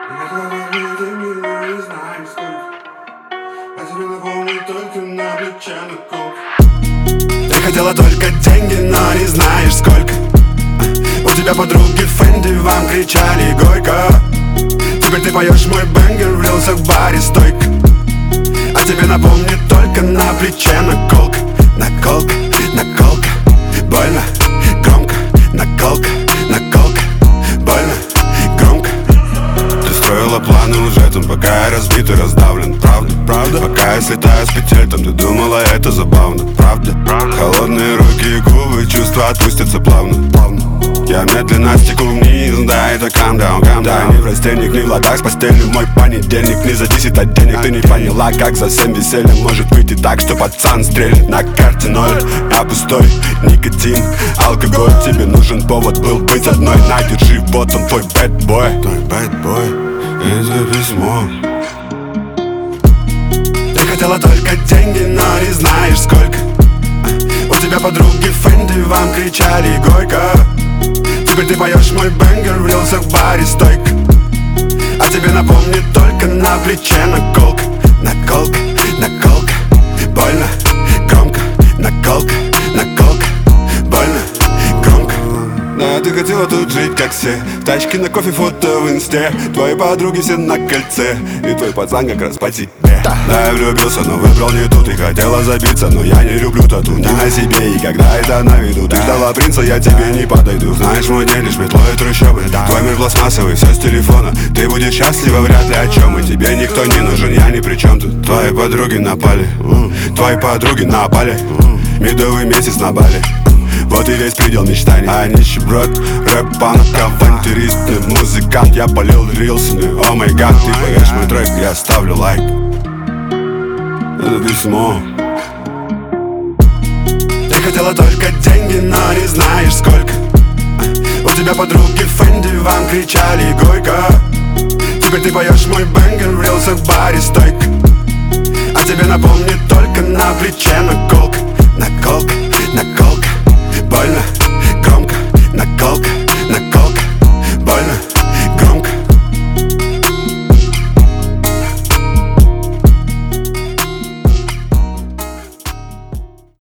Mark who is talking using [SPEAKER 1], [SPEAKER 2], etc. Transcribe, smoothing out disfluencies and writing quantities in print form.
[SPEAKER 1] Не знаю сколько, а тебе напомню только на плече наколка. Ты хотела только деньги, но не знаешь сколько. У тебя подруги Фэнди вам кричали горько. Теперь ты поешь мой бэнгер, влился в баре стойка. А тебе напомню только на плече наколка. Наколка, наколка, больно, громко. Наколка, наколка, больно, громко. Ты строила планы уже там, пока я разбит и раздавлен. Правда, правда, пока я слетаю с петель, там ты думала это забавно. Правда, правда, холодные руки и губы, чувства отпустятся плавно, плавно. Я медленно стеку вниз, да, это calm down, calm down. Ни в растениях, ни в ладах с постелью. Мой понедельник не зависит от денег. Ты не поняла, как за 7 веселья может выйти так, что пацан стрелит. На карте ноль, а пустой никотин, алкоголь. Тебе нужен повод был быть одной. На, держи, вот он твой bad boy. Твой bad boy, это письмо. Ты хотела только деньги, но не знаешь сколько. У тебя подруги Фэнди вам кричали горько. Теперь ты поешь мой бэнгер, влился в баре стойка. А тебе напомню только на плече наколка. Наколка, наколка, больно, громко. Наколка, наколка, больно, громко. Да, ты хотела тут жить как все. Тачки на кофе, фото в инсте. Твои подруги все на кольце. И твой пацан как раз по тебе. Да, я влюбился, но выбрал не тут. И хотела забиться, но я не люблю тату. Не на себе, и когда это на виду. Ты ждала принца, я тебе не подойду. Знаешь, мой день лишь метло и трущобы. Твой мир пластмассовый, все с телефона. Ты будешь счастлива вряд ли о чем. И тебе никто не нужен, я ни при чем тут. Твои подруги напали, твои подруги напали. Медовый месяц на Бали. Вот и весь предел мечтаний. А нищеброд, рэп-панк, авантюристный музыкант. Я полил рилсами, о май гад. Ты поешь мой трек, я ставлю лайк. Это письмо. Ты хотела только деньги, но не знаешь сколько. У тебя подруги Фэнди вам кричали горько. Теперь ты поешь мой бэнгер, влился в баре стойка. А тебе напомню только на плече наколка. Наколка, наколка, больно.